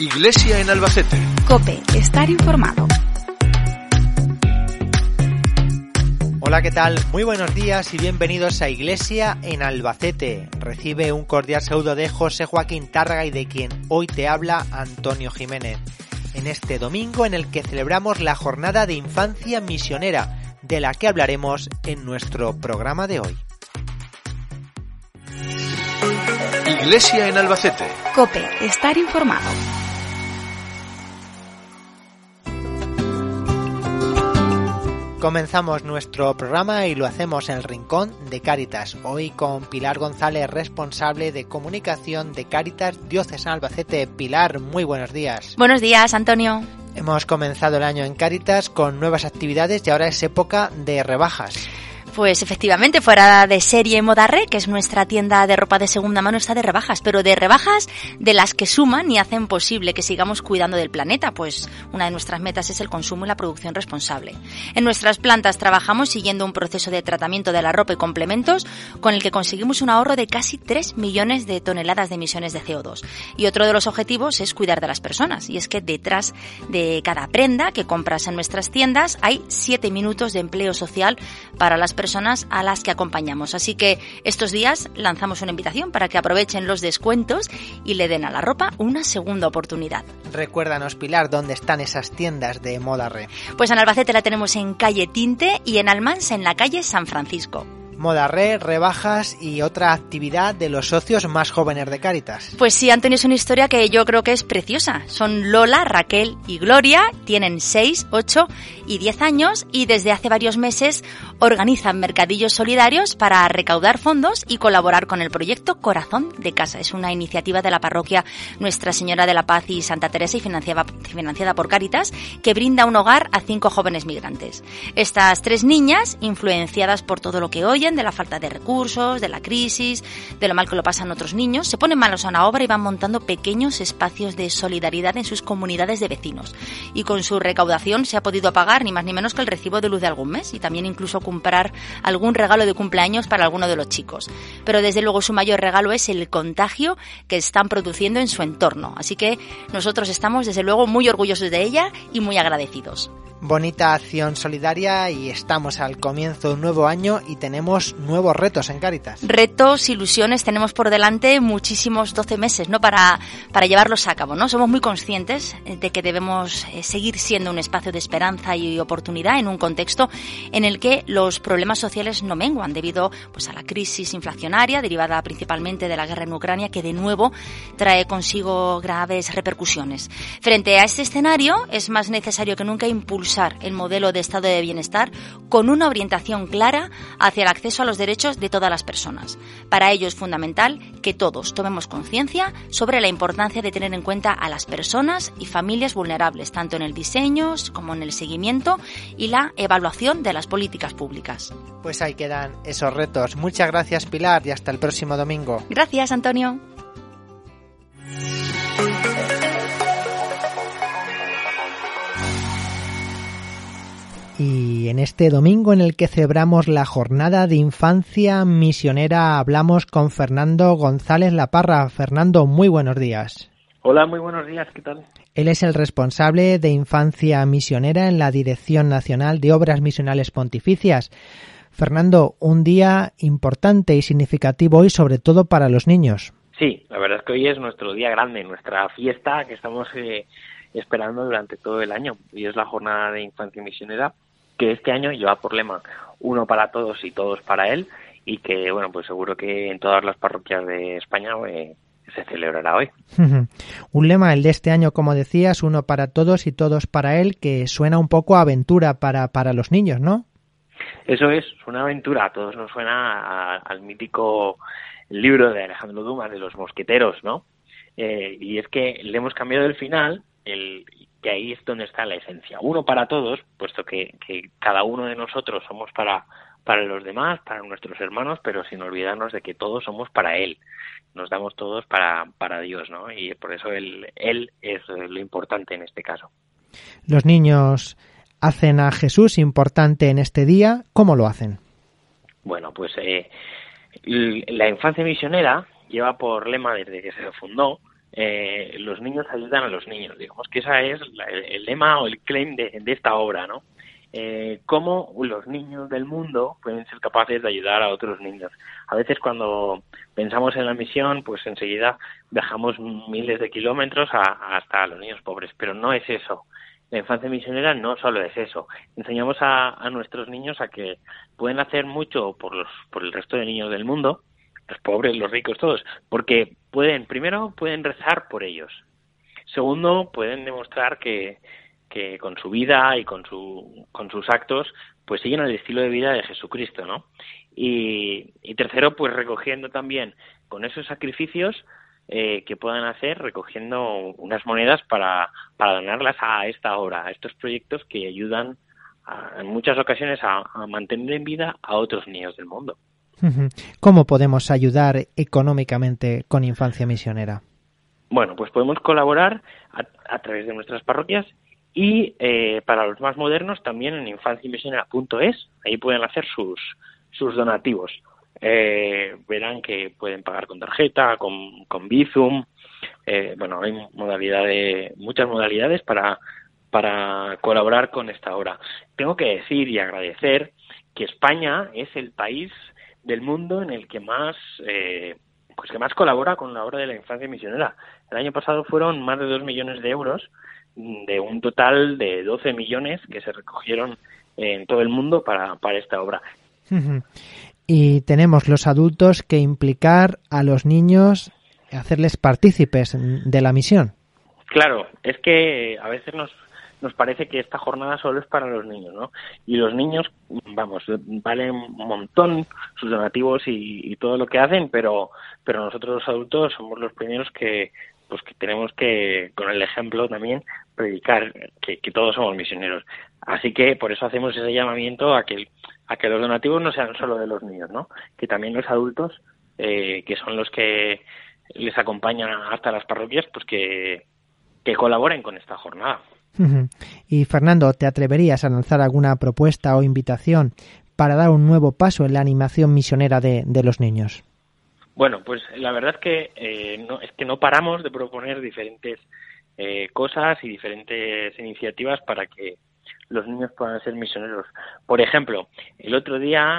Iglesia en Albacete. COPE, estar informado. Hola, ¿qué tal? Muy buenos días y bienvenidos a Iglesia en Albacete. Recibe un cordial saludo de José Joaquín Tárraga y de quien hoy te habla Antonio Jiménez. En este domingo en el que celebramos la Jornada de Infancia Misionera, de la que hablaremos en nuestro programa de hoy. Iglesia en Albacete. COPE, estar informado. Comenzamos nuestro programa y lo hacemos en el Rincón de Cáritas, hoy con Pilar González, responsable de comunicación de Cáritas Diocesana Albacete. Pilar, muy buenos días. Buenos días, Antonio. Hemos comenzado el año en Cáritas con nuevas actividades y ahora es época de rebajas. Pues efectivamente, fuera de serie Modarre, que es nuestra tienda de ropa de segunda mano, está de rebajas, pero de rebajas de las que suman y hacen posible que sigamos cuidando del planeta, pues una de nuestras metas es el consumo y la producción responsable. En nuestras plantas trabajamos siguiendo un proceso de tratamiento de la ropa y complementos con el que conseguimos un ahorro de casi 3 millones de toneladas de emisiones de CO2. Y otro de los objetivos es cuidar de las personas, y es que detrás de cada prenda que compras en nuestras tiendas hay 7 minutos de empleo social para las personas a las que acompañamos. Así que estos días lanzamos una invitación para que aprovechen los descuentos y le den a la ropa una segunda oportunidad. Recuérdanos, Pilar, ¿dónde están esas tiendas de Modarre? Pues en Albacete la tenemos en calle Tinte y en Almansa en la calle San Francisco. Modarre, rebajas y otra actividad de los socios más jóvenes de Cáritas. Pues sí, Antonio, es una historia que yo creo que es preciosa. Son Lola, Raquel y Gloria, tienen 6, 8 y 10 años y desde hace varios meses organizan mercadillos solidarios para recaudar fondos y colaborar con el proyecto Corazón de Casa. Es una iniciativa de la parroquia Nuestra Señora de la Paz y Santa Teresa y financiada por Cáritas, que brinda un hogar a 5 jóvenes migrantes. Estas 3 niñas, influenciadas por todo lo que oyen, de la falta de recursos, de la crisis, de lo mal que lo pasan otros niños, se ponen manos a la obra y van montando pequeños espacios de solidaridad en sus comunidades de vecinos. Y con su recaudación se ha podido pagar ni más ni menos que el recibo de luz de algún mes y también incluso comprar algún regalo de cumpleaños para alguno de los chicos. Pero desde luego su mayor regalo es el contagio que están produciendo en su entorno. Así que nosotros estamos desde luego muy orgullosos de ella y muy agradecidos. Bonita acción solidaria y estamos al comienzo de un nuevo año y tenemos nuevos retos en Cáritas. Retos, ilusiones, tenemos por delante muchísimos 12 meses, ¿no? Para llevarlos a cabo, ¿no? Somos muy conscientes de que debemos seguir siendo un espacio de esperanza y oportunidad en un contexto en el que los problemas sociales no menguan debido pues a la crisis inflacionaria derivada principalmente de la guerra en Ucrania, que de nuevo trae consigo graves repercusiones. Frente a este escenario es más necesario que nunca impulsar el modelo de estado de bienestar con una orientación clara hacia el acceso a los derechos de todas las personas. Para ello es fundamental que todos tomemos conciencia sobre la importancia de tener en cuenta a las personas y familias vulnerables, tanto en el diseño como en el seguimiento y la evaluación de las políticas públicas. Pues ahí quedan esos retos. Muchas gracias, Pilar, y hasta el próximo domingo. Gracias, Antonio. Y en este domingo en el que celebramos la Jornada de Infancia Misionera hablamos con Fernando González Laparra. Fernando, muy buenos días. Hola, muy buenos días, ¿qué tal? Él es el responsable de Infancia Misionera en la Dirección Nacional de Obras Misionales Pontificias. Fernando, un día importante y significativo hoy, sobre todo para los niños. Sí, la verdad es que hoy es nuestro día grande, nuestra fiesta que estamos esperando durante todo el año. Y es la Jornada de Infancia Misionera, que este año lleva por lema uno para todos y todos para él, y que, bueno, pues seguro que en todas las parroquias de España se celebrará hoy. Un lema, el de este año, como decías, uno para todos y todos para él, que suena un poco a aventura para los niños, ¿no? Eso es una aventura, a todos nos suena al mítico libro de Alejandro Dumas, de los mosqueteros, ¿no? Y es que le hemos cambiado el final, que ahí es donde está la esencia. Uno para todos, puesto que cada uno de nosotros somos para los demás, para nuestros hermanos, pero sin olvidarnos de que todos somos para Él. Nos damos todos para Dios, ¿no? Y por eso Él es lo importante en este caso. Los niños hacen a Jesús importante en este día. ¿Cómo lo hacen? Bueno, pues la infancia misionera lleva por lema, desde que se fundó, los niños ayudan a los niños. Digamos que esa es el lema o el claim de esta obra, ¿no? Cómo los niños del mundo pueden ser capaces de ayudar a otros niños. A veces cuando pensamos en la misión, pues enseguida viajamos miles de kilómetros hasta los niños pobres, pero no es eso. La infancia misionera no solo es eso. Enseñamos a nuestros niños a que pueden hacer mucho por el resto de niños del mundo, los pobres, los ricos, todos, porque primero pueden rezar por ellos. Segundo, pueden demostrar que con su vida y con sus actos pues siguen el estilo de vida de Jesucristo, ¿no? Y tercero, pues recogiendo también con esos sacrificios que puedan hacer, recogiendo unas monedas para donarlas a esta obra, a estos proyectos que ayudan en muchas ocasiones a mantener en vida a otros niños del mundo. ¿Cómo podemos ayudar económicamente con Infancia Misionera? Bueno, pues podemos colaborar a través de nuestras parroquias y para los más modernos también en infanciamisionera.es, ahí pueden hacer sus donativos. Verán que pueden pagar con tarjeta, con Bizum, hay muchas modalidades para colaborar con esta obra. Tengo que decir y agradecer que España es el país del mundo en el que más colabora con la obra de la infancia misionera. El año pasado fueron más de 2 millones de euros de un total de 12 millones que se recogieron en todo el mundo para esta obra. Y tenemos los adultos que implicar a los niños, hacerles partícipes de la misión. Claro, es que a veces nos parece que esta jornada solo es para los niños, ¿no? Y los niños, valen un montón sus donativos y todo lo que hacen, pero nosotros los adultos somos los primeros que tenemos que, con el ejemplo también, predicar que todos somos misioneros. Así que por eso hacemos ese llamamiento a que los donativos no sean solo de los niños, ¿no? Que también los adultos, que son los que les acompañan hasta las parroquias, pues que colaboren con esta jornada. Y Fernando, ¿te atreverías a lanzar alguna propuesta o invitación para dar un nuevo paso en la animación misionera de los niños? Bueno, pues la verdad es que no paramos de proponer diferentes cosas y diferentes iniciativas para que los niños puedan ser misioneros. Por ejemplo, el otro día,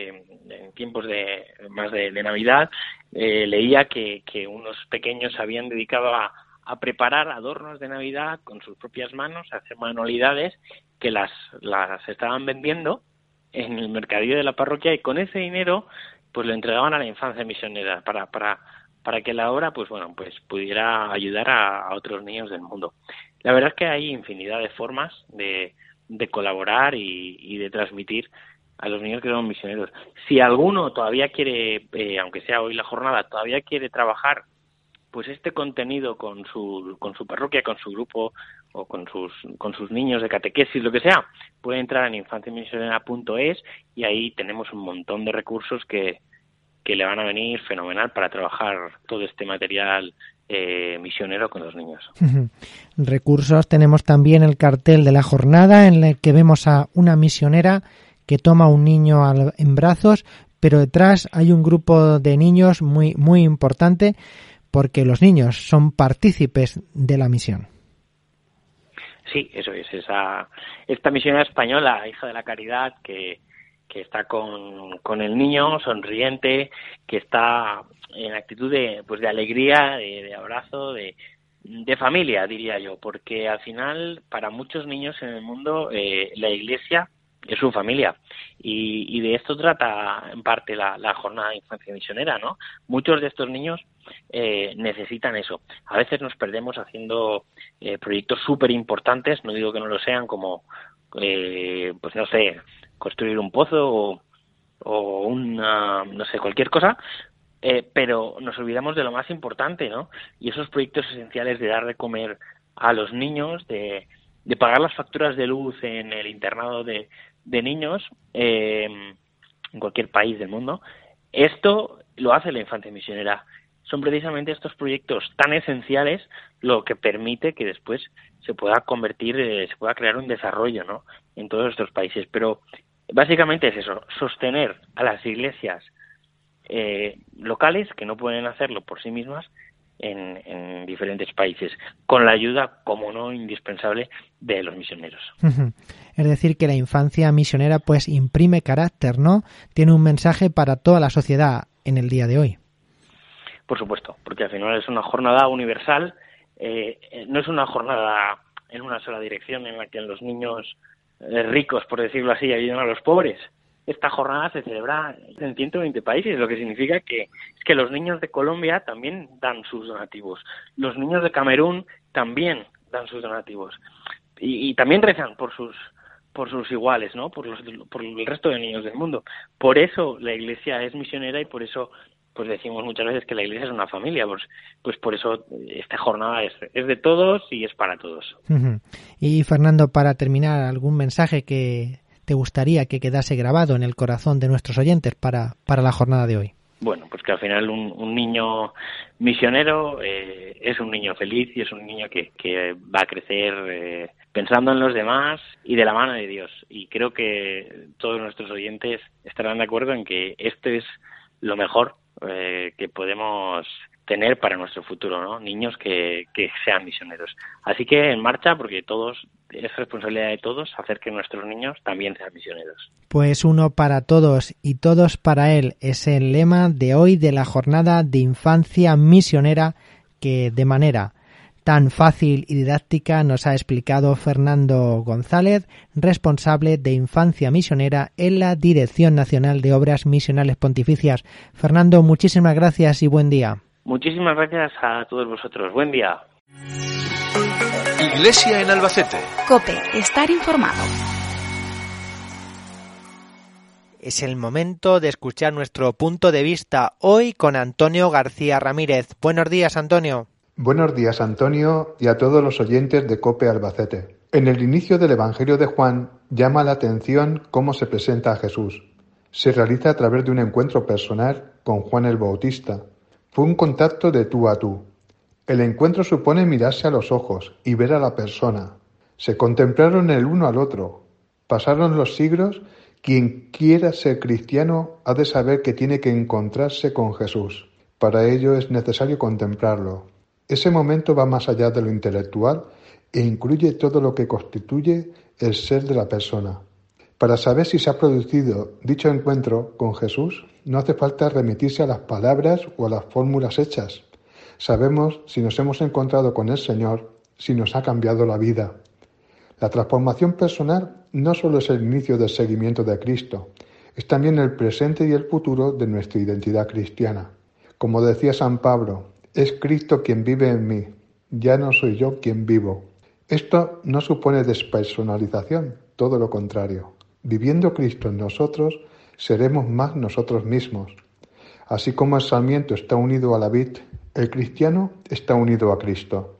en tiempos de Navidad, leía que unos pequeños se habían dedicado a preparar adornos de Navidad con sus propias manos, a hacer manualidades que las estaban vendiendo en el mercadillo de la parroquia, y con ese dinero pues lo entregaban a la infancia misionera para que la obra pues pudiera ayudar a otros niños del mundo. La verdad es que hay infinidad de formas de colaborar y de transmitir a los niños que son misioneros. Si alguno todavía quiere, aunque sea hoy la jornada, todavía quiere trabajar pues este contenido con su parroquia, con su grupo o con sus niños de catequesis, lo que sea, puede entrar en infanciamisionera.es y ahí tenemos un montón de recursos que le van a venir fenomenal para trabajar todo este material misionero con los niños. Recursos, tenemos también el cartel de la jornada en el que vemos a una misionera que toma a un niño en brazos, pero detrás hay un grupo de niños muy, muy importante, porque los niños son partícipes de la misión. Sí, eso es. Esta misionera española, hija de la caridad, que está con el niño, sonriente, que está en actitud de alegría, de abrazo, de familia, diría yo, porque al final, para muchos niños en el mundo, la Iglesia es su familia, y de esto trata en parte la jornada de infancia misionera, ¿no? Muchos de estos niños necesitan eso. A veces nos perdemos haciendo proyectos súper importantes, no digo que no lo sean, como construir un pozo o cualquier cosa, pero nos olvidamos de lo más importante, ¿no? Y esos proyectos esenciales de dar de comer a los niños, de pagar las facturas de luz en el internado de niños en cualquier país del mundo, esto lo hace la infancia misionera. Son precisamente estos proyectos tan esenciales lo que permite que después se pueda crear un desarrollo, ¿no?, en todos estos países. Pero básicamente es eso, sostener a las iglesias locales, que no pueden hacerlo por sí mismas, en diferentes países, con la ayuda, como no, indispensable de los misioneros. Es decir, que la infancia misionera pues imprime carácter, ¿no? Tiene un mensaje para toda la sociedad en el día de hoy. Por supuesto, porque al final es una jornada universal, no es una jornada en una sola dirección en la que los niños ricos, por decirlo así, ayudan a los pobres. Esta jornada se celebra en 120 países, lo que significa que los niños de Colombia también dan sus donativos. Los niños de Camerún también dan sus donativos. Y también rezan por sus iguales, ¿no? Por el resto de niños del mundo. Por eso la Iglesia es misionera y por eso pues decimos muchas veces que la Iglesia es una familia. Pues por eso esta jornada es de todos y es para todos. Y Fernando, para terminar, ¿algún mensaje que te gustaría que quedase grabado en el corazón de nuestros oyentes para la jornada de hoy? Bueno, pues que al final un niño misionero es un niño feliz y es un niño que va a crecer pensando en los demás y de la mano de Dios. Y creo que todos nuestros oyentes estarán de acuerdo en que esto es lo mejor que podemos tener para nuestro futuro, ¿no? Niños que sean misioneros. Así que en marcha, porque es responsabilidad de todos hacer que nuestros niños también sean misioneros. Pues uno para todos y todos para él es el lema de hoy de la jornada de infancia misionera que de manera tan fácil y didáctica nos ha explicado Fernando González, responsable de Infancia Misionera en la Dirección Nacional de Obras Misionales Pontificias. Fernando, muchísimas gracias y buen día. Muchísimas gracias a todos vosotros. Buen día. Iglesia en Albacete. COPE, estar informado. Es el momento de escuchar nuestro punto de vista hoy con Antonio García Ramírez. Buenos días, Antonio. Buenos días, Antonio, y a todos los oyentes de COPE Albacete. En el inicio del Evangelio de Juan llama la atención cómo se presenta a Jesús. Se realiza a través de un encuentro personal con Juan el Bautista. Fue un contacto de tú a tú. El encuentro supone mirarse a los ojos y ver a la persona. Se contemplaron el uno al otro. Pasaron los siglos. Quien quiera ser cristiano ha de saber que tiene que encontrarse con Jesús. Para ello es necesario contemplarlo. Ese momento va más allá de lo intelectual e incluye todo lo que constituye el ser de la persona. Para saber si se ha producido dicho encuentro con Jesús, no hace falta remitirse a las palabras o a las fórmulas hechas. Sabemos si nos hemos encontrado con el Señor, si nos ha cambiado la vida. La transformación personal no solo es el inicio del seguimiento de Cristo, es también el presente y el futuro de nuestra identidad cristiana. Como decía San Pablo, es Cristo quien vive en mí, ya no soy yo quien vivo. Esto no supone despersonalización, todo lo contrario. Viviendo Cristo en nosotros, seremos más nosotros mismos. Así como el sarmiento está unido a la vid, el cristiano está unido a Cristo.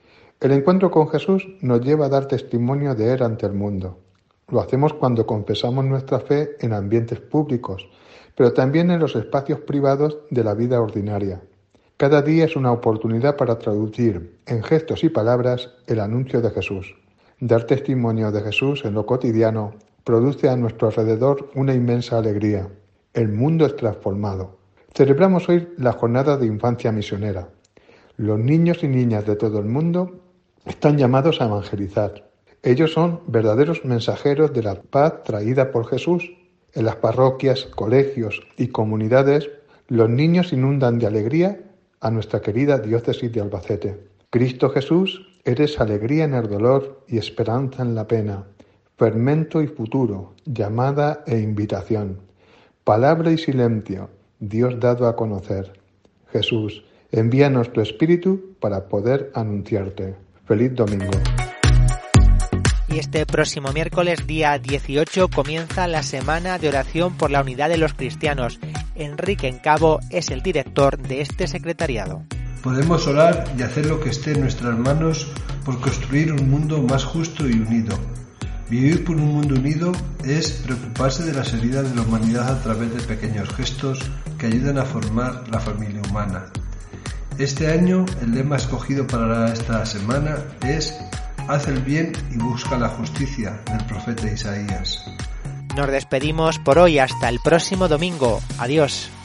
El encuentro con Jesús nos lleva a dar testimonio de Él ante el mundo. Lo hacemos cuando confesamos nuestra fe en ambientes públicos, pero también en los espacios privados de la vida ordinaria. Cada día es una oportunidad para traducir en gestos y palabras el anuncio de Jesús. Dar testimonio de Jesús en lo cotidiano produce a nuestro alrededor una inmensa alegría. El mundo es transformado. Celebramos hoy la jornada de infancia misionera. Los niños y niñas de todo el mundo están llamados a evangelizar. Ellos son verdaderos mensajeros de la paz traída por Jesús. En las parroquias, colegios y comunidades, los niños inundan de alegría a nuestra querida diócesis de Albacete. Cristo Jesús, eres alegría en el dolor y esperanza en la pena, fermento y futuro, llamada e invitación, palabra y silencio, Dios dado a conocer. Jesús, envíanos tu Espíritu para poder anunciarte. Feliz domingo. Y este próximo miércoles, día 18, comienza la Semana de Oración por la Unidad de los Cristianos. Enrique Encabo es el director de este secretariado. Podemos orar y hacer lo que esté en nuestras manos por construir un mundo más justo y unido. Vivir por un mundo unido es preocuparse de las heridas de la humanidad a través de pequeños gestos que ayudan a formar la familia humana. Este año el lema escogido para esta semana es Haz el bien y busca la justicia, del profeta Isaías. Nos despedimos por hoy hasta el próximo domingo. Adiós.